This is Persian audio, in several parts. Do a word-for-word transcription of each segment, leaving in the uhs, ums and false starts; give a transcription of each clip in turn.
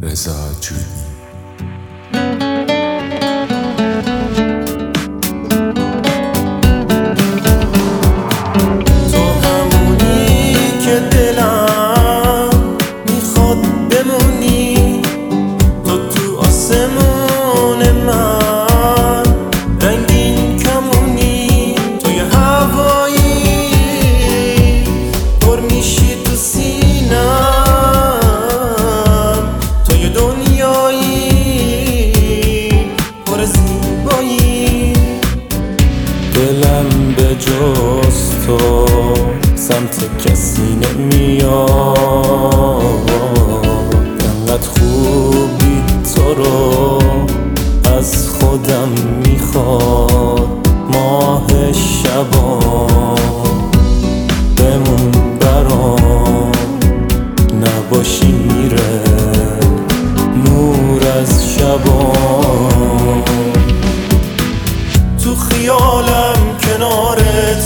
رضا جونی. تو همونی که دلم میخواد بمونی، تو تو آسمون من رنگین کمونی، توی هوایی پر میشی تو سینم، توی دنیایی پر زیبایی. دلم به جز تو سمت کسی نمیاد، انقدر خوبی تو رو از خودم میخواد. ماه شبام بمون برام، نباشی میره نور از شبام. تو خیالم کنارت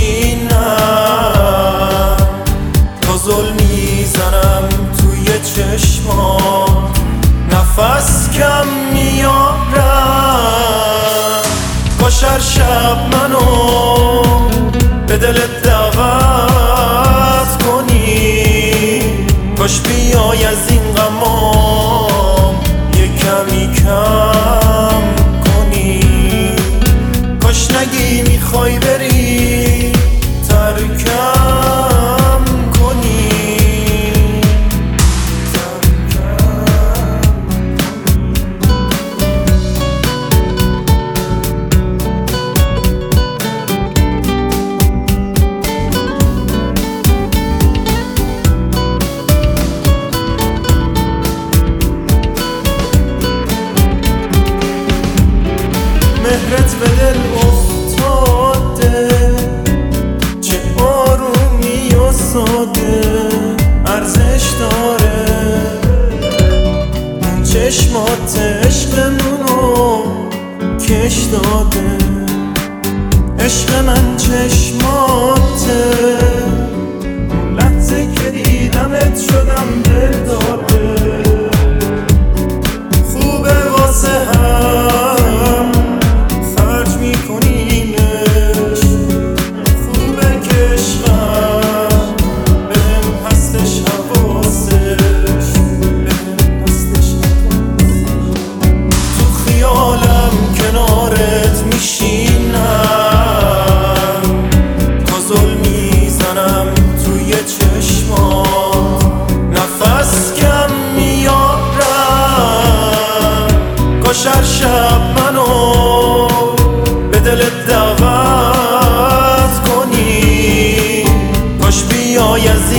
میشینم، پازل میزنم توی چشمام، نفس کم میارم. کاش هر شب منو به دلت دعوت کنی، کاش بیای از این غمام یه کمی کم کنی. کاش نگی میخوای بری ترکم کنی. مهرت به دل افتاده، چه آرومی و ساده ارزش داره. چشمات عشقمونو کش داده، عشق من چشماته. لحظه که دیدمت شدم دل داده، خوبه واسه هم خرج میکنیمش. خوبه که عشقم بهم هستش حواسش، بهم هستش حواسش. تو خیالم کنارت میشینم، پازل میزنم توی چشمات، نفس کم میارم. کاش هر شب منو به دلت دعوت کنی، کاش بیای از